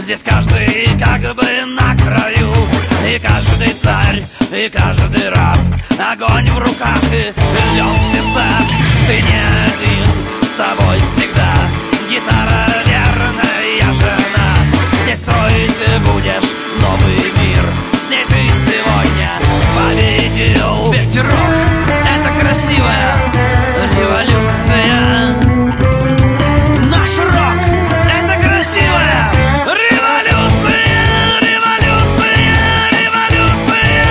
Здесь каждый как бы на краю, и каждый царь, и каждый раб. Огонь в руках и лед в сердцах. Ты не один, с тобой всегда гитара верная жена. Здесь строить будешь новый мир, с ней ты сегодня победил. Ведь рок — это красивая революция. Наш рок — это красивая революция, революция, революция.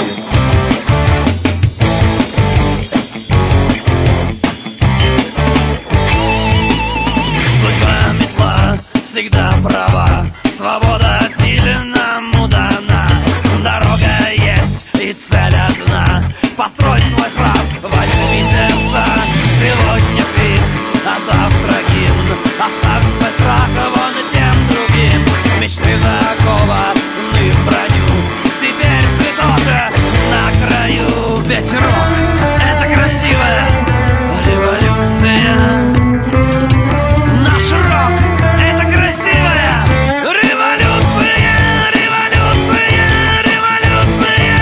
Судьба метла всегда права, свобода сильному дана. Дорога есть и цель одна. Построй свой храм, возьми сердца. Сегодня крик, а завтра гимн. Оставь свой страх вон тем другим. Мечты закованы в броню, теперь ты тоже на краю. Ведь рок — это красивая революция. Наш рок — это красивая революция, революция, революция.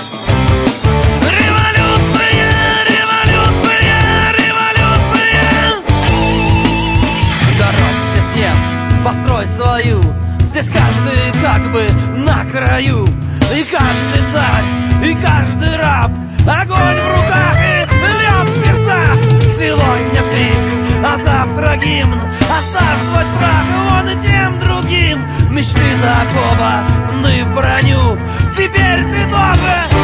Революция, революция, революция. Дорог здесь нет, построй свою. Здесь каждый как бы на краю, и каждый царь, и каждый раб. Огонь в руках и лед в сердцах. Сегодня крик, а завтра гимн. Оставь свой страх вон и тем другим. Мечты закованы в броню, теперь ты тоже